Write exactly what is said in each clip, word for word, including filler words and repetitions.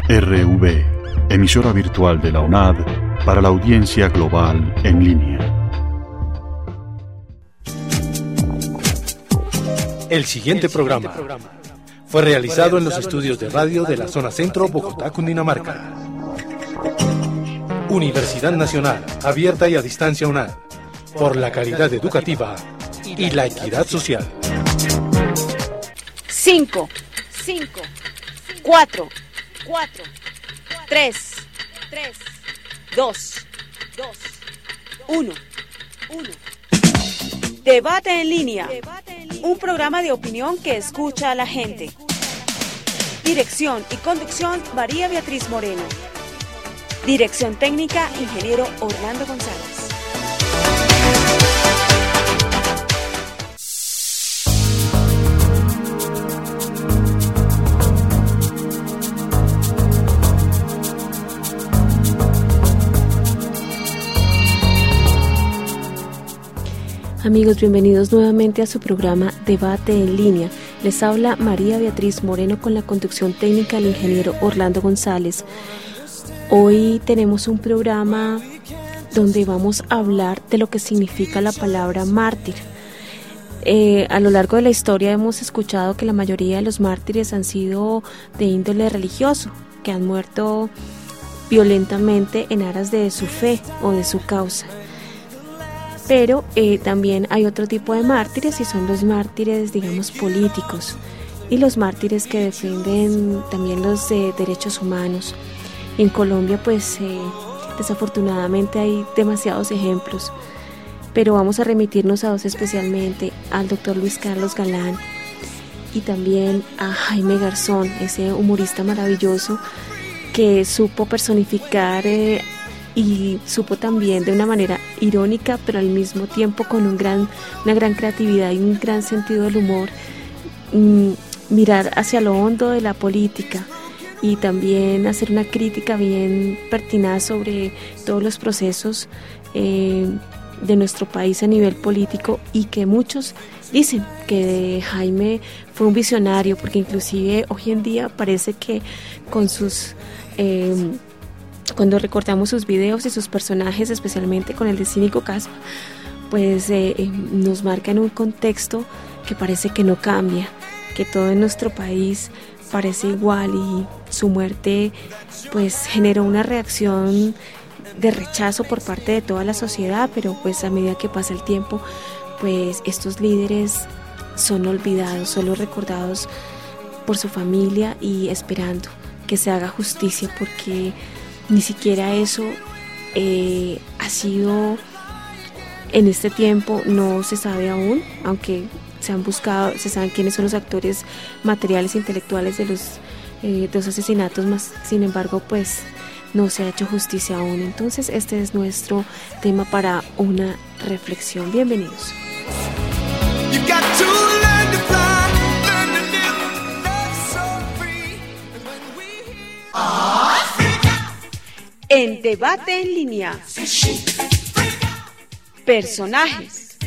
R V, emisora virtual de la U N A D para la audiencia global en línea. El siguiente programa fue realizado en los estudios de radio de la zona centro, Bogotá, Cundinamarca. Universidad Nacional, abierta y a distancia U N A D, por la calidad educativa y la equidad social. Cinco, cinco, cuatro, cuatro, tres, tres, dos, dos, uno, uno. Debate en línea, un programa de opinión que escucha a la gente. Dirección y conducción, María Beatriz Moreno. Dirección técnica, ingeniero Orlando González. Amigos, bienvenidos nuevamente a su programa Debate en Línea. Les habla María Beatriz Moreno con la conducción técnica del ingeniero Orlando González. Hoy tenemos un programa donde vamos a hablar de lo que significa la palabra mártir. Eh, a lo largo de la historia hemos escuchado que la mayoría de los mártires han sido de índole religioso, que han muerto violentamente en aras de su fe o de su causa. Pero eh, también hay otro tipo de mártires y son los mártires, digamos, políticos y los mártires que defienden también los eh, derechos humanos. En Colombia, pues, eh, desafortunadamente hay demasiados ejemplos, pero vamos a remitirnos a dos especialmente, al doctor Luis Carlos Galán y también a Jaime Garzón, ese humorista maravilloso que supo personificar eh, y supo también de una manera irónica, pero al mismo tiempo con un gran, una gran creatividad y un gran sentido del humor, mmm, mirar hacia lo hondo de la política y también hacer una crítica bien pertinaz sobre todos los procesos eh, de nuestro país a nivel político, y que muchos dicen que Jaime fue un visionario, porque inclusive hoy en día parece que con sus... Eh, Cuando recordamos sus videos y sus personajes, especialmente con el de Cínico Caspa, pues eh, eh, nos marca en un contexto que parece que no cambia, que todo en nuestro país parece igual, y su muerte pues generó una reacción de rechazo por parte de toda la sociedad, pero pues a medida que pasa el tiempo, pues estos líderes son olvidados, solo recordados por su familia y esperando que se haga justicia, porque ni siquiera eso eh, ha sido en este tiempo, no se sabe aún, aunque se han buscado, se saben quiénes son los actores materiales e intelectuales de los, eh, de los asesinatos, más sin embargo pues no se ha hecho justicia aún. Entonces este es nuestro tema para una reflexión. Bienvenidos. En Debate en Línea, personajes.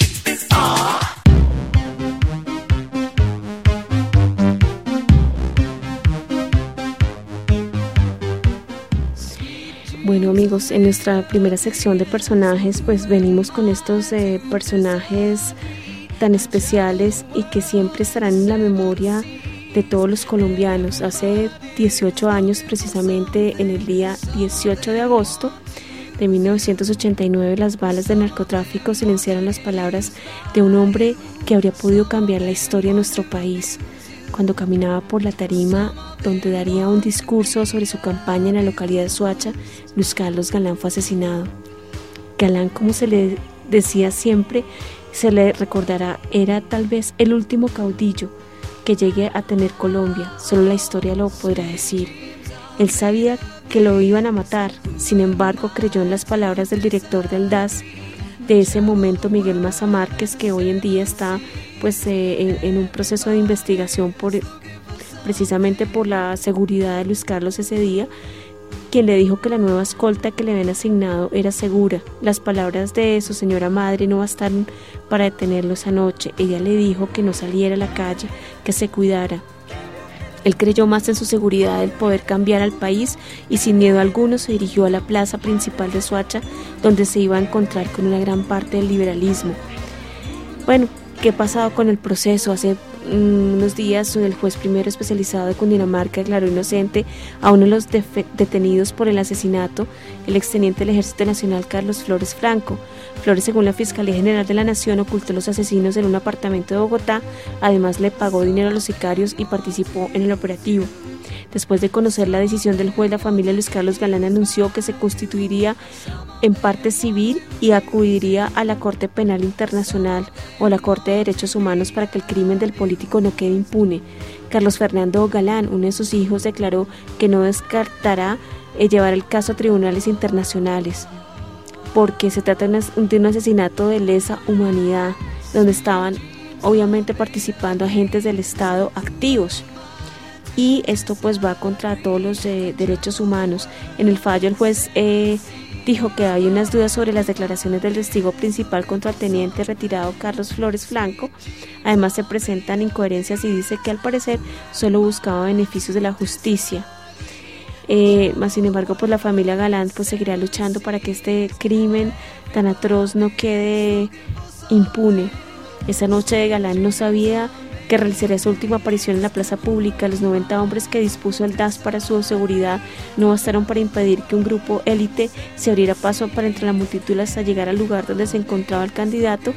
Bueno, amigos, en nuestra primera sección de personajes pues venimos con estos eh, personajes tan especiales y que siempre estarán en la memoria de todos los colombianos. Hace dieciocho años, precisamente en el día dieciocho de agosto de mil novecientos ochenta y nueve, las balas del narcotráfico silenciaron las palabras de un hombre que habría podido cambiar la historia de nuestro país. Cuando caminaba por la tarima donde daría un discurso sobre su campaña en la localidad de Soacha, Luis Carlos Galán fue asesinado. Galán, como se le decía siempre, se le recordará, era tal vez el último caudillo que llegue a tener Colombia, solo la historia lo podrá decir. Él sabía que lo iban a matar, sin embargo creyó en las palabras del director del D A S de ese momento, Miguel Maza Márquez, que hoy en día está pues eh, en, en un proceso de investigación por, precisamente por la seguridad de Luis Carlos ese día, quien le dijo que la nueva escolta que le habían asignado era segura. Las palabras de su señora madre no bastaron para detenerlo esa noche. Ella le dijo que no saliera a la calle, que se cuidara. Él creyó más en su seguridad del poder cambiar al país y sin miedo alguno se dirigió a la plaza principal de Soacha, donde se iba a encontrar con una gran parte del liberalismo. Bueno, ¿qué ha pasado con el proceso? Hace unos días el juez primero especializado de Cundinamarca declaró inocente a uno de los defe- detenidos por el asesinato, el exteniente del Ejército Nacional Carlos Flores Franco. Flores, según la Fiscalía General de la Nación, ocultó a los asesinos en un apartamento de Bogotá, además le pagó dinero a los sicarios y participó en el operativo. Después de conocer la decisión del juez, la familia Luis Carlos Galán anunció que se constituiría en parte civil y acudiría a la Corte Penal Internacional o la Corte de Derechos Humanos para que el crimen del político no quede impune. Carlos Fernando Galán, uno de sus hijos, declaró que no descartará eh, llevar el caso a tribunales internacionales, porque se trata de un asesinato de lesa humanidad, donde estaban obviamente participando agentes del Estado activos. Y esto pues va contra todos los eh, derechos humanos. En el fallo el juez eh, dijo que hay unas dudas sobre las declaraciones del testigo principal contra el teniente retirado Carlos Flores Franco. Además se presentan incoherencias y dice que al parecer solo buscaba beneficios de la justicia. Eh, más sin embargo pues la familia Galán pues seguirá luchando para que este crimen tan atroz no quede impune. Esa noche Galán no sabía que realizaría su última aparición en la plaza pública. Los noventa hombres que dispuso el D A S para su seguridad no bastaron para impedir que un grupo élite se abriera paso para entre la multitud hasta llegar al lugar donde se encontraba el candidato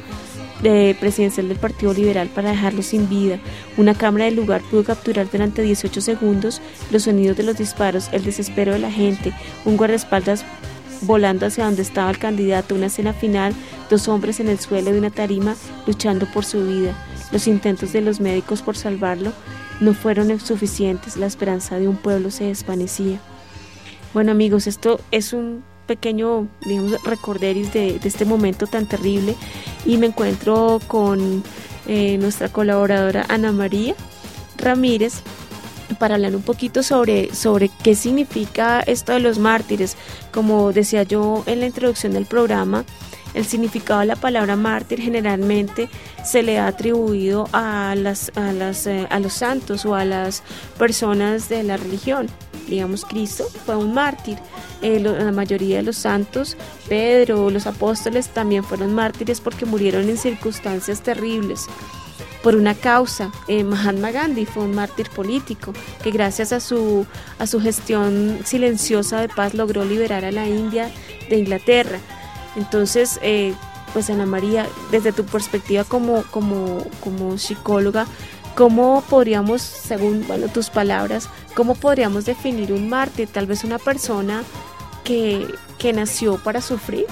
de presidencial del Partido Liberal para dejarlo sin vida. Una cámara del lugar pudo capturar durante dieciocho segundos los sonidos de los disparos, el desespero de la gente, un guardaespaldas volando hacia donde estaba el candidato, una escena final, dos hombres en el suelo de una tarima luchando por su vida. Los intentos de los médicos por salvarlo no fueron suficientes, la esperanza de un pueblo se desvanecía. Bueno amigos, esto es un pequeño, digamos, recorderis de, de este momento tan terrible y me encuentro con eh, nuestra colaboradora Ana María Ramírez para hablar un poquito sobre, sobre qué significa esto de los mártires. Como decía yo en la introducción del programa, el significado de la palabra mártir generalmente se le ha atribuido a, las, a, las, eh, a los santos o a las personas de la religión. Digamos, Cristo fue un mártir. Eh, lo, la mayoría de los santos, Pedro, los apóstoles, también fueron mártires porque murieron en circunstancias terribles por una causa. eh, Mahatma Gandhi fue un mártir político que gracias a su, a su gestión silenciosa de paz logró liberar a la India de Inglaterra. Entonces, eh, pues Ana María, desde tu perspectiva como, como, como psicóloga, ¿cómo podríamos, según bueno, tus palabras, cómo podríamos definir un mártir? Tal vez una persona que, que nació para sufrir.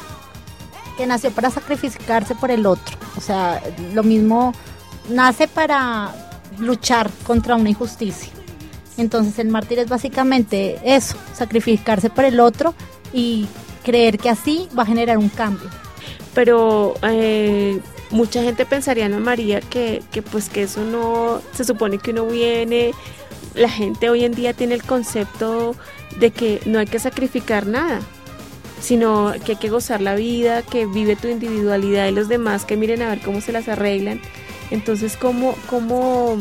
Que nació para sacrificarse por el otro. O sea, lo mismo, nace para luchar contra una injusticia. Entonces el mártir es básicamente eso, sacrificarse por el otro y creer que así va a generar un cambio. Pero eh, mucha gente pensaría, Ana María, que, que pues que eso no, se supone que uno viene, la gente hoy en día tiene el concepto de que no hay que sacrificar nada, sino que hay que gozar la vida, que vive tu individualidad y los demás que miren a ver cómo se las arreglan. Entonces, ¿cómo, cómo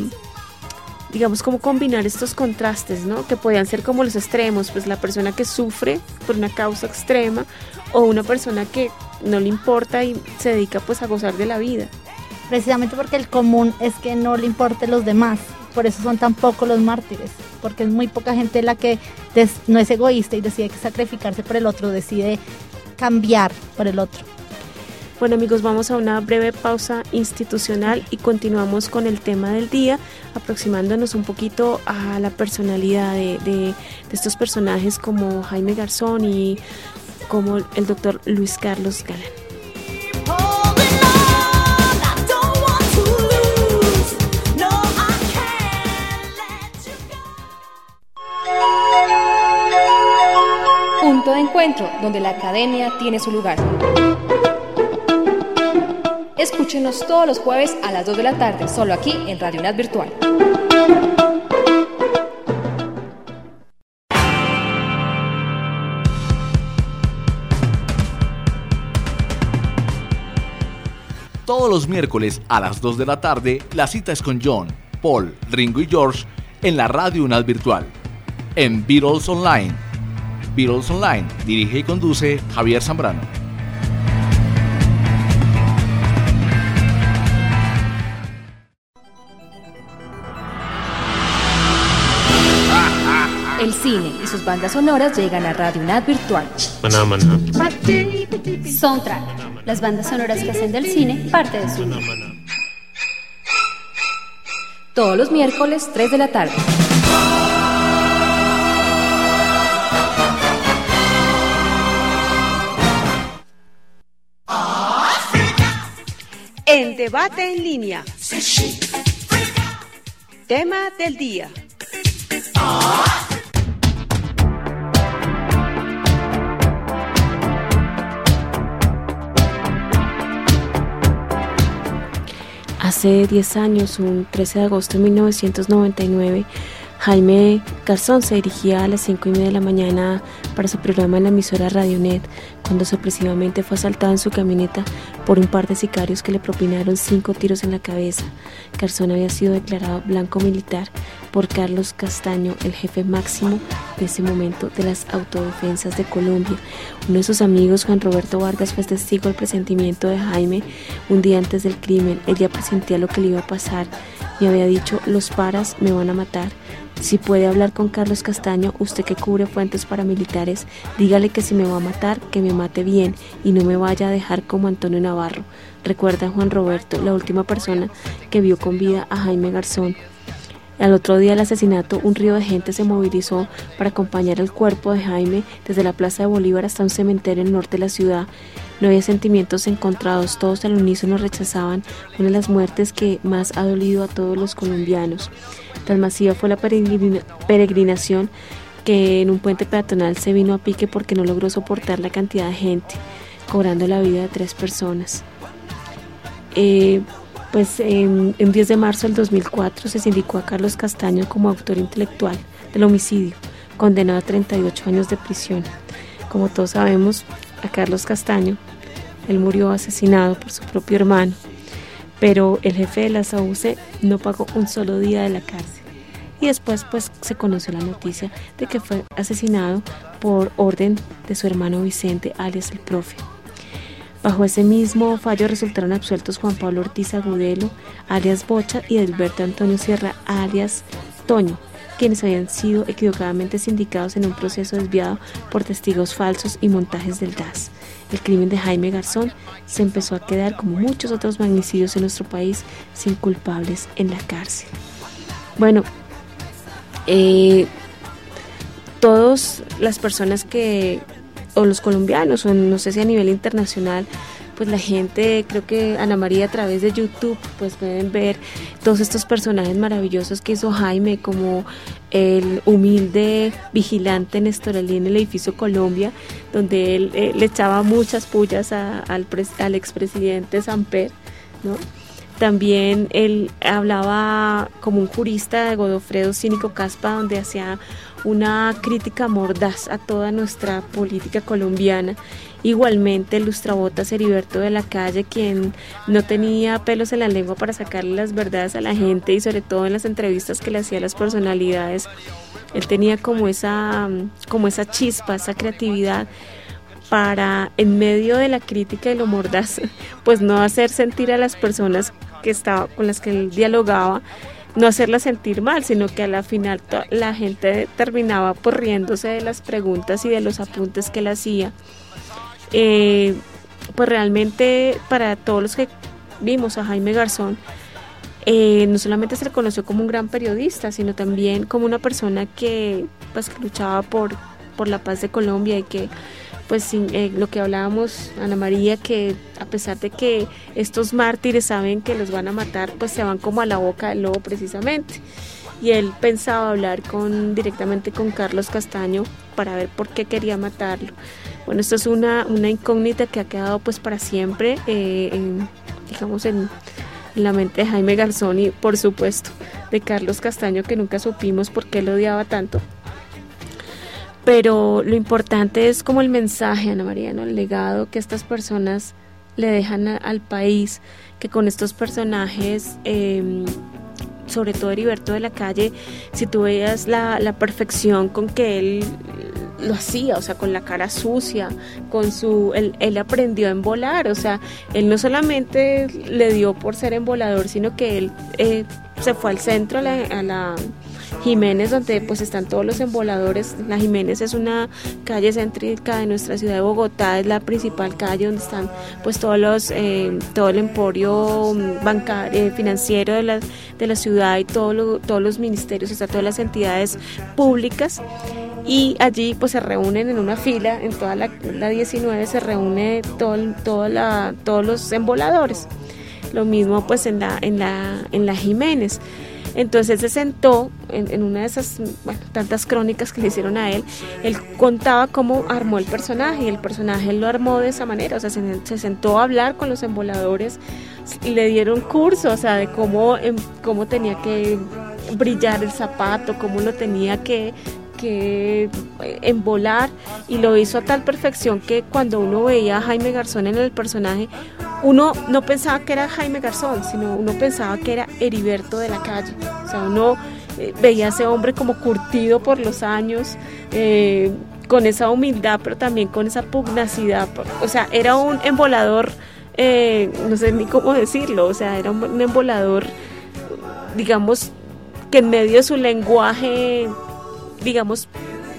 digamos, cómo combinar estos contrastes, ¿no? Que podían ser como los extremos, pues la persona que sufre por una causa extrema o una persona que no le importa y se dedica pues a gozar de la vida. Precisamente porque el común es que no le importen los demás, por eso son tan pocos los mártires, porque es muy poca gente la que des, no es egoísta y decide sacrificarse por el otro, decide cambiar por el otro. Bueno amigos, vamos a una breve pausa institucional y continuamos con el tema del día, aproximándonos un poquito a la personalidad de, de, de estos personajes como Jaime Garzón y como el doctor Luis Carlos Galán. Punto de encuentro, donde la academia tiene su lugar. Escúchenos todos los jueves a las dos de la tarde, solo aquí en Radio UNAD Virtual. Todos los miércoles a las dos de la tarde, la cita es con John, Paul, Ringo y George en la Radio UNAD Virtual, en Beatles Online. Beatles Online, dirige y conduce Javier Zambrano. El cine y sus bandas sonoras llegan a Radio UNAD Virtual. Maná, maná. Soundtrack, las bandas sonoras que hacen del cine parte de su vida. Todos los miércoles, tres de la tarde. En Debate en Línea. Tema del día. Hace diez años, un trece de agosto de mil novecientos noventa y nueve, Jaime Garzón se dirigía a las cinco y media de la mañana para su programa en la emisora Radionet, cuando sorpresivamente fue asaltado en su camioneta por un par de sicarios que le propinaron cinco tiros en la cabeza. Garzón había sido declarado blanco militar por Carlos Castaño, el jefe máximo de ese momento de las autodefensas de Colombia. Uno de sus amigos, Juan Roberto Vargas, fue testigo del presentimiento de Jaime un día antes del crimen. Él ya presentía lo que le iba a pasar y había dicho: los paras me van a matar. Si puede hablar con Carlos Castaño, usted que cubre fuentes paramilitares, dígale que si me va a matar, que me mate bien y no me vaya a dejar como Antonio Navarro. Recuerda Juan Roberto, la última persona que vio con vida a Jaime Garzón. Al otro día del asesinato, un río de gente se movilizó para acompañar el cuerpo de Jaime desde la Plaza de Bolívar hasta un cementerio en el norte de la ciudad. No había sentimientos encontrados, todos al unísono rechazaban una de las muertes que más ha dolido a todos los colombianos. Tan masiva fue la peregrina- peregrinación que en un puente peatonal se vino a pique porque no logró soportar la cantidad de gente, cobrando la vida de tres personas. Eh, pues en, en diez de marzo del dos mil cuatro se sindicó a Carlos Castaño como autor intelectual del homicidio, condenado a treinta y ocho años de prisión. Como todos sabemos, a Carlos Castaño, él murió asesinado por su propio hermano, pero el jefe de la S A U C E no pagó un solo día de la cárcel. Y después pues se conoció la noticia de que fue asesinado por orden de su hermano Vicente, alias el Profe. Bajo ese mismo fallo resultaron absueltos Juan Pablo Ortiz Agudelo, alias Bocha, y Edilberto Antonio Sierra, alias Toño, quienes habían sido equivocadamente sindicados en un proceso desviado por testigos falsos y montajes del D A S. El crimen de Jaime Garzón se empezó a quedar, como muchos otros magnicidios en nuestro país, sin culpables en la cárcel. Bueno, eh, todas las personas que, o los colombianos, o no sé si a nivel internacional, pues la gente, creo que Ana María a través de YouTube, pues pueden ver todos estos personajes maravillosos que hizo Jaime, como el humilde vigilante Néstor Elí en el edificio Colombia, donde él eh, le echaba muchas pullas a, al, pres, al expresidente Samper, ¿no? También él hablaba como un jurista de Godofredo Cínico Caspa, donde hacía una crítica mordaz a toda nuestra política colombiana. Igualmente el lustrabotas Heriberto de la Calle, quien no tenía pelos en la lengua para sacarle las verdades a la gente, y sobre todo en las entrevistas que le hacía a las personalidades, él tenía como esa, como esa chispa, esa creatividad para, en medio de la crítica y lo mordaz, pues no hacer sentir a las personas que estaba, con las que él dialogaba, no hacerlas sentir mal, sino que a la final to- la gente terminaba por riéndose de las preguntas y de los apuntes que él hacía. Eh, pues realmente para todos los que vimos a Jaime Garzón, eh, no solamente se le conoció como un gran periodista, sino también como una persona que, pues, que luchaba por, por la paz de Colombia, y que pues sin, eh, lo que hablábamos, Ana María, que a pesar de que estos mártires saben que los van a matar, pues se van como a la boca del lobo precisamente. Y él pensaba hablar con, directamente con Carlos Castaño para ver por qué quería matarlo. Bueno, esto es una, una incógnita que ha quedado pues para siempre, eh, en, digamos, en, en la mente de Jaime Garzón, y por supuesto de Carlos Castaño, que nunca supimos por qué lo odiaba tanto. Pero lo importante es como el mensaje, Ana María, ¿no? El legado que estas personas le dejan a, al país, que con estos personajes eh, sobre todo Heriberto de la Calle, si tú veías la, la perfección con que él lo hacía, o sea, con la cara sucia, con su, él, él aprendió a embolar, o sea, él no solamente le dio por ser embolador, sino que él eh, se fue al centro, a la, a la Jiménez, donde pues están todos los emboladores. La Jiménez es una calle céntrica de nuestra ciudad de Bogotá, es la principal calle donde están pues todos los, eh, todo el emporio bancario, eh, financiero de la, de la ciudad y todo lo, todos los ministerios, o sea, todas las entidades públicas. Y allí pues se reúnen en una fila, en toda la, la diecinueve se reúne todo, todo la, todos los emboladores. Lo mismo pues en la, en la, en la Jiménez. Entonces él se sentó en, en una de esas, bueno, tantas crónicas que le hicieron a él, él contaba cómo armó el personaje, y el personaje él lo armó de esa manera, o sea, se, se sentó a hablar con los emboladores y le dieron curso, o sea, de cómo, cómo tenía que brillar el zapato, cómo lo tenía que que embolar, y lo hizo a tal perfección que cuando uno veía a Jaime Garzón en el personaje, uno no pensaba que era Jaime Garzón, sino uno pensaba que era Heriberto de la Calle. O sea, uno eh, veía a ese hombre como curtido por los años, eh, con esa humildad, pero también con esa pugnacidad. O sea, era un embolador, eh, no sé ni cómo decirlo, o sea, era un embolador, digamos, que en medio de su lenguaje, digamos,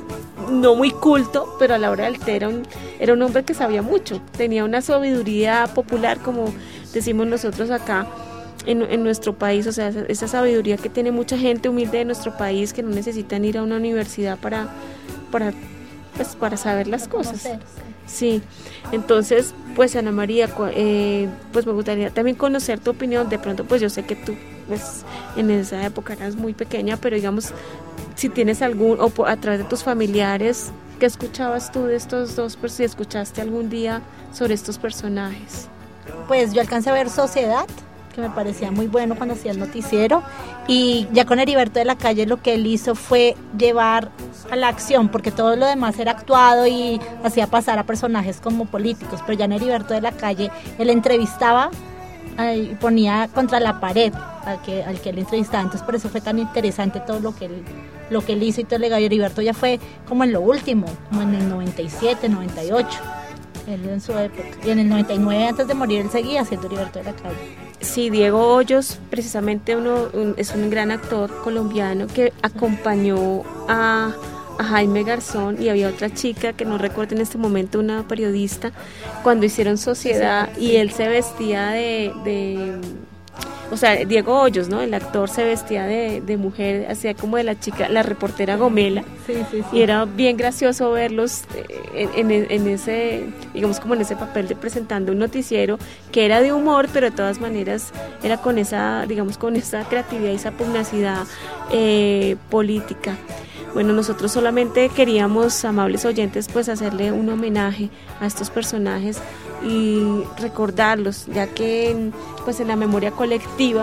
no muy culto, pero a la hora del té era un, era un hombre que sabía mucho, tenía una sabiduría popular, como decimos nosotros acá en, en nuestro país, o sea, esa, esa sabiduría que tiene mucha gente humilde de nuestro país, que no necesitan ir a una universidad para, para, pues, para saber las cosas. Sí, entonces, pues Ana María, eh, pues me gustaría también conocer tu opinión. De pronto, pues yo sé que tú, pues en esa época eras muy pequeña, pero digamos, si tienes algún, o a través de tus familiares, ¿qué escuchabas tú de estos dos? Pues si escuchaste algún día sobre estos personajes. Pues yo alcancé a ver Sociedad, que me parecía muy bueno cuando hacía el noticiero, y ya con Heriberto de la Calle lo que él hizo fue llevar a la acción, porque todo lo demás era actuado y hacía pasar a personajes como políticos, pero ya en Heriberto de la Calle él entrevistaba y ponía contra la pared al que, al que él entrevistaba, entonces por eso fue tan interesante todo lo que él, lo que él hizo y todo el legado. Heriberto ya fue como en lo último, como en el noventa y siete, noventa y ocho, él en su época, y en el noventa y nueve, antes de morir, él seguía siendo Heriberto de la Calle. Sí, Diego Hoyos, precisamente uno un, es un gran actor colombiano que acompañó a, a Jaime Garzón, y había otra chica que no recuerdo en este momento, una periodista, cuando hicieron Sociedad, y él se vestía de, de o sea, Diego Hoyos, ¿no? El actor se vestía de, de mujer, hacía como de la chica, la reportera Gomela, sí, sí, sí. Y era bien gracioso verlos en, en, en ese, digamos, como en ese papel de presentando un noticiero que era de humor, pero de todas maneras era con esa, digamos, con esa creatividad y esa pugnacidad eh, política. Bueno, nosotros solamente queríamos, amables oyentes, pues hacerle un homenaje a estos personajes y recordarlos, ya que pues en la memoria colectiva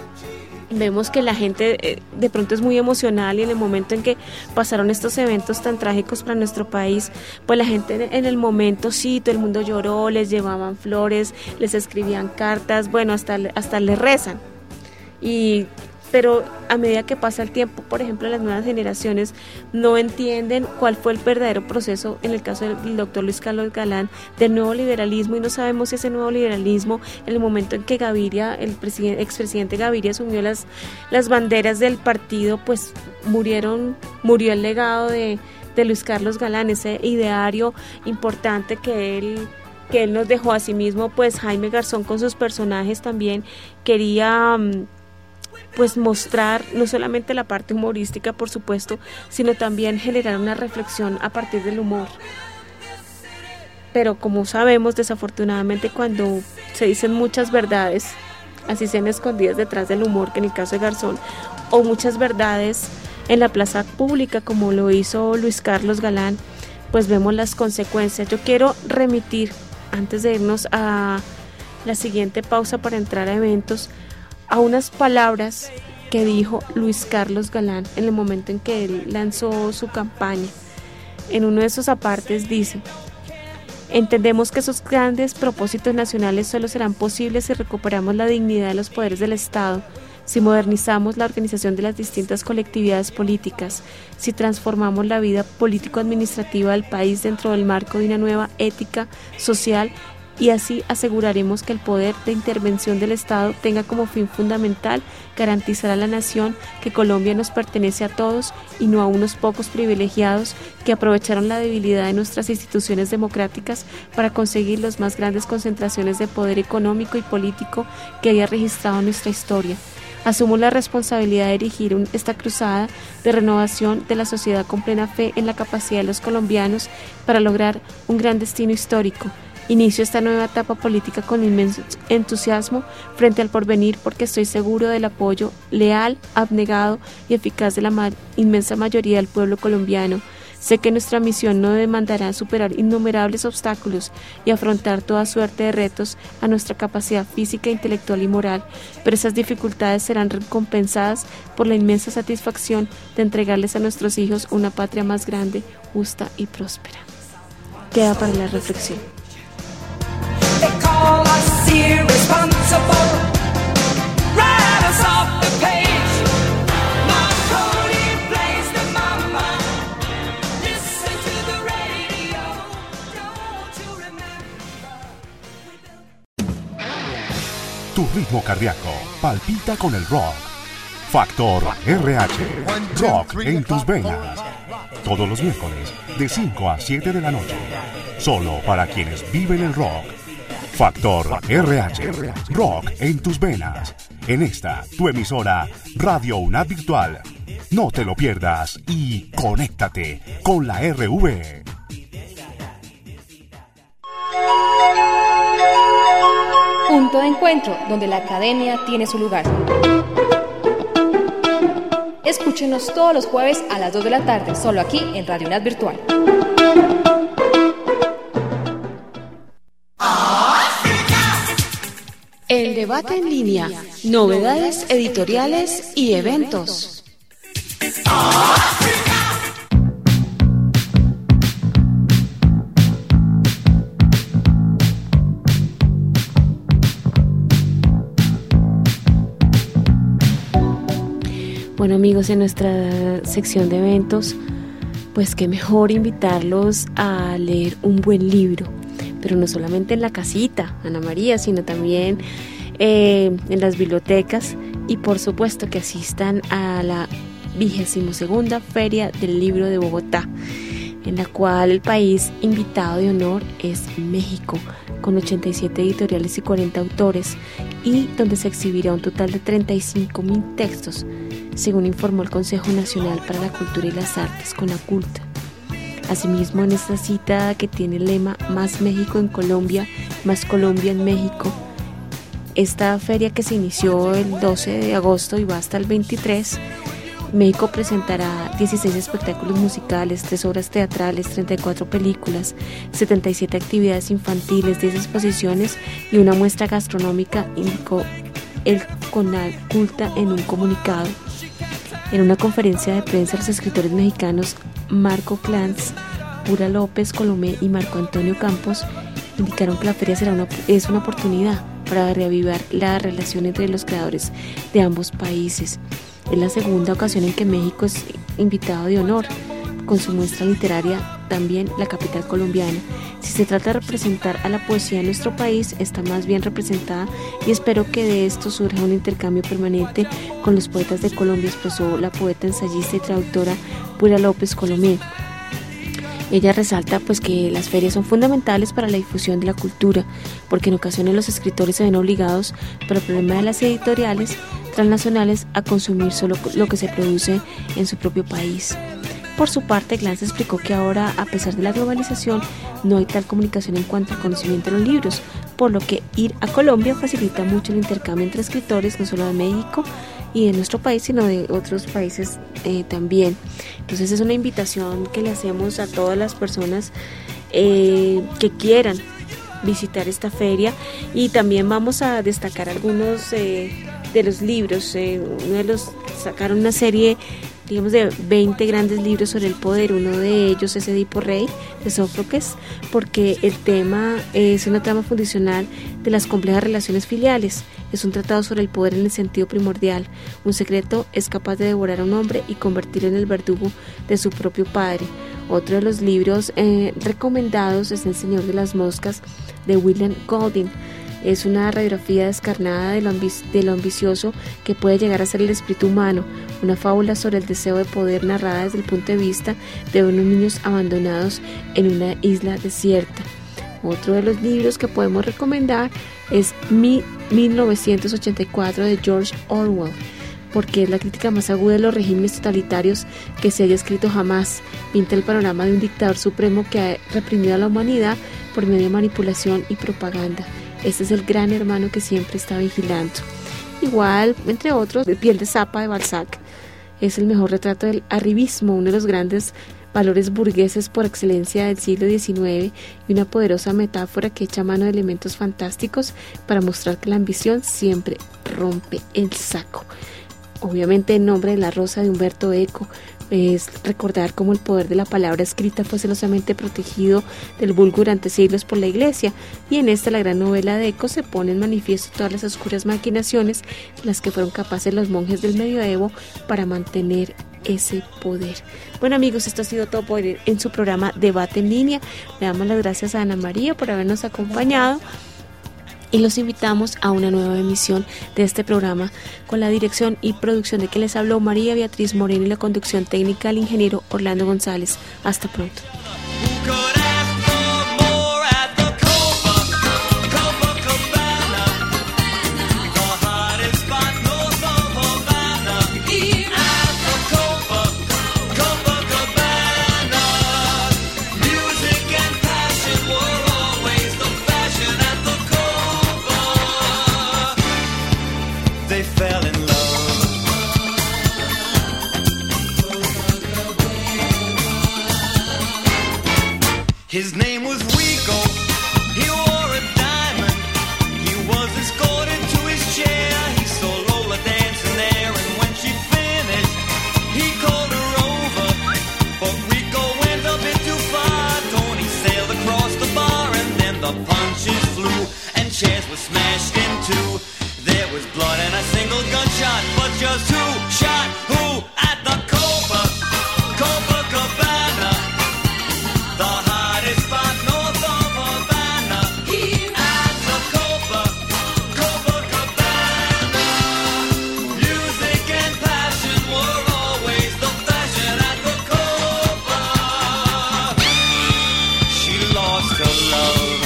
vemos que la gente eh, de pronto es muy emocional, y en el momento en que pasaron estos eventos tan trágicos para nuestro país, pues la gente en el momento sí, todo el mundo lloró, les llevaban flores, les escribían cartas, bueno, hasta, hasta les rezan. Y pero a medida que pasa el tiempo, por ejemplo, las nuevas generaciones no entienden cuál fue el verdadero proceso, en el caso del doctor Luis Carlos Galán, del nuevo liberalismo, y no sabemos si ese nuevo liberalismo, en el momento en que Gaviria, el presidente, expresidente Gaviria asumió las, las banderas del partido, pues murieron, murió el legado de, de Luis Carlos Galán, ese ideario importante que él que él nos dejó. A sí mismo, pues Jaime Garzón con sus personajes también quería pues mostrar no solamente la parte humorística, por supuesto, sino también generar una reflexión a partir del humor. Pero como sabemos, desafortunadamente, cuando se dicen muchas verdades, así sean escondidas detrás del humor, que en el caso de Garzón, o muchas verdades en la plaza pública, como lo hizo Luis Carlos Galán, pues vemos las consecuencias. Yo quiero remitir, antes de irnos a la siguiente pausa para entrar a eventos, a unas palabras que dijo Luis Carlos Galán en el momento en que él lanzó su campaña. En uno de esos apartes dice: entendemos que esos grandes propósitos nacionales solo serán posibles si recuperamos la dignidad de los poderes del Estado, si modernizamos la organización de las distintas colectividades políticas, si transformamos la vida político-administrativa del país dentro del marco de una nueva ética social, y así aseguraremos que el poder de intervención del Estado tenga como fin fundamental garantizar a la nación que Colombia nos pertenece a todos y no a unos pocos privilegiados que aprovecharon la debilidad de nuestras instituciones democráticas para conseguir las más grandes concentraciones de poder económico y político que haya registrado nuestra historia. Asumo la responsabilidad de dirigir un, esta cruzada de renovación de la sociedad con plena fe en la capacidad de los colombianos para lograr un gran destino histórico. Inicio esta nueva etapa política con inmenso entusiasmo frente al porvenir, porque estoy seguro del apoyo leal, abnegado y eficaz de la ma- inmensa mayoría del pueblo colombiano. Sé que nuestra misión no demandará superar innumerables obstáculos y afrontar toda suerte de retos a nuestra capacidad física, intelectual y moral, pero esas dificultades serán recompensadas por la inmensa satisfacción de entregarles a nuestros hijos una patria más grande, justa y próspera. Queda para la reflexión. They call us irresponsible, write us off the page. Marconi plays the mama, listen to the radio, don't you remember? Tu ritmo cardíaco palpita con el rock. Factor R H, rock en tus venas. Todos los miércoles de cinco a siete de la noche, solo para quienes viven el rock. Factor R H, rock en tus venas, en esta, tu emisora Radio UNAD Virtual. No te lo pierdas y conéctate con la R V. Punto de encuentro, donde la academia tiene su lugar. Escúchenos todos los jueves a las dos de la tarde, solo aquí en Radio UNAD Virtual. El debate en línea, novedades editoriales y eventos. Bueno amigos, en nuestra sección de eventos, pues qué mejor invitarlos a leer un buen libro. Pero no solamente en la casita, Ana María, sino también eh, en las bibliotecas y por supuesto que asistan a la vigésimo segunda Feria del Libro de Bogotá, en la cual el país invitado de honor es México, con ochenta y siete editoriales y cuarenta autores, y donde se exhibirá un total de treinta y cinco mil textos, según informó el Consejo Nacional para la Cultura y las Artes, CONACULTA. Asimismo, en esta cita que tiene el lema Más México en Colombia, Más Colombia en México, esta feria que se inició el doce de agosto y va hasta el veintitrés, México presentará dieciséis espectáculos musicales, tres obras teatrales, treinta y cuatro películas, setenta y siete actividades infantiles, diez exposiciones y una muestra gastronómica, indicó el CONACULTA en un comunicado. En una conferencia de prensa, los escritores mexicanos Marco Clans, Pura López Colomé y Marco Antonio Campos indicaron que la feria será una, es una oportunidad para reavivar la relación entre los creadores de ambos países. Es la segunda ocasión en que México es invitado de honor, con su muestra literaria también la capital colombiana. Si se trata de representar a la poesía en nuestro país, está más bien representada y espero que de esto surja un intercambio permanente con los poetas de Colombia, expresó la poeta, ensayista y traductora Pura López Colomé. Ella resalta pues que las ferias son fundamentales para la difusión de la cultura, porque en ocasiones los escritores se ven obligados por el problema de las editoriales transnacionales a consumir solo lo que se produce en su propio país. Por su parte, Glantz explicó que ahora, a pesar de la globalización, no hay tal comunicación en cuanto al conocimiento de los libros, por lo que ir a Colombia facilita mucho el intercambio entre escritores, no solo de México y de nuestro país, sino de otros países eh, también. Entonces es una invitación que le hacemos a todas las personas eh, que quieran visitar esta feria, y también vamos a destacar algunos eh, de los libros. Eh, uno de los sacaron una serie digamos, de veinte grandes libros sobre el poder. Uno de ellos es Edipo Rey, de Sófocles, porque el tema es una trama fundacional de las complejas relaciones filiales. Es un tratado sobre el poder en el sentido primordial. Un secreto es capaz de devorar a un hombre y convertirlo en el verdugo de su propio padre. Otro de los libros eh, recomendados es El Señor de las Moscas, de William Golding. Es una radiografía descarnada de lo, ambi- de lo ambicioso que puede llegar a ser el espíritu humano, una fábula sobre el deseo de poder narrada desde el punto de vista de unos niños abandonados en una isla desierta. Otro de los libros que podemos recomendar es mil novecientos ochenta y cuatro de George Orwell, porque es la crítica más aguda de los regímenes totalitarios que se haya escrito jamás. Pinta el panorama de un dictador supremo que ha reprimido a la humanidad por medio de manipulación y propaganda. Este es el gran hermano que siempre está vigilando. Igual, entre otros, Piel de Zapa de Balzac es el mejor retrato del arribismo, uno de los grandes valores burgueses por excelencia del siglo diecinueve, y una poderosa metáfora que echa mano de elementos fantásticos para mostrar que la ambición siempre rompe el saco. Obviamente, En nombre de la rosa de Humberto Eco es recordar cómo el poder de la palabra escrita fue celosamente protegido del vulgo durante siglos por la Iglesia, y en esta, la gran novela de Eco, se pone en manifiesto todas las oscuras maquinaciones de las que fueron capaces los monjes del medioevo para mantener ese poder. Bueno, amigos, esto ha sido todo por en su programa Debate en Línea. Le damos las gracias a Ana María por habernos acompañado y los invitamos a una nueva emisión de este programa con la dirección y producción de que les habló María Beatriz Moreno y la conducción técnica del ingeniero Orlando González. Hasta pronto. His name was Rico, he wore a diamond, he was escorted to his chair, he saw Lola dancing there, and when she finished, he called her over, but Rico went a bit too far. Tony sailed across the bar, and then the punches flew, and chairs were smashed in two. There was blood and a single gunshot, but just who shot who at the Copa, Copa Cabana, the spot north of Havana, at the Copa, Copacabana. Music and passion were always the fashion at the Copa. She lost her love.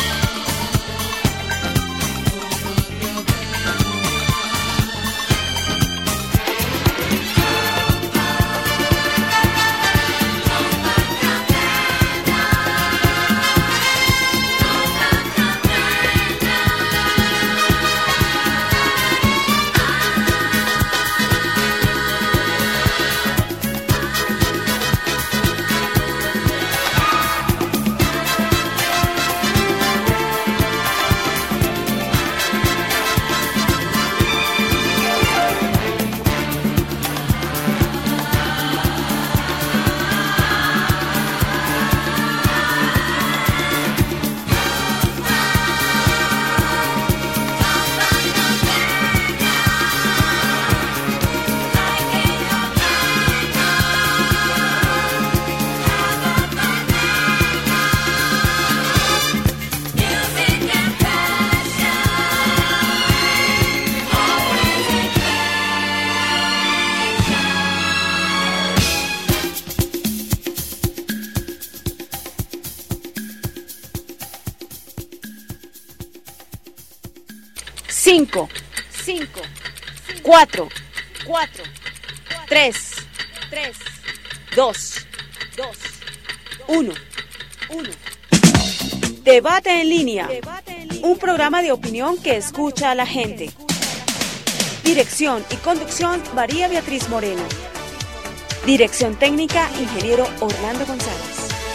Cinco, cinco, cuatro, cuatro, tres, tres, dos, dos, uno, uno. Debate en línea, un programa de opinión que escucha a la gente. Dirección y conducción, María Beatriz Moreno. Dirección técnica, ingeniero Orlando González.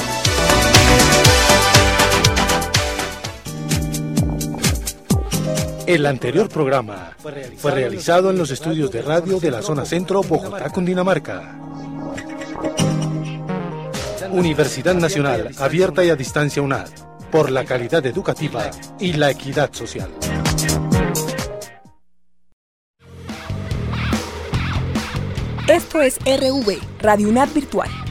El anterior programa fue realizado en los estudios de radio de la zona centro, Bogotá, Cundinamarca. Universidad Nacional Abierta y a Distancia UNAD, por la calidad educativa y la equidad social. Esto es R V, Radio UNAD Virtual.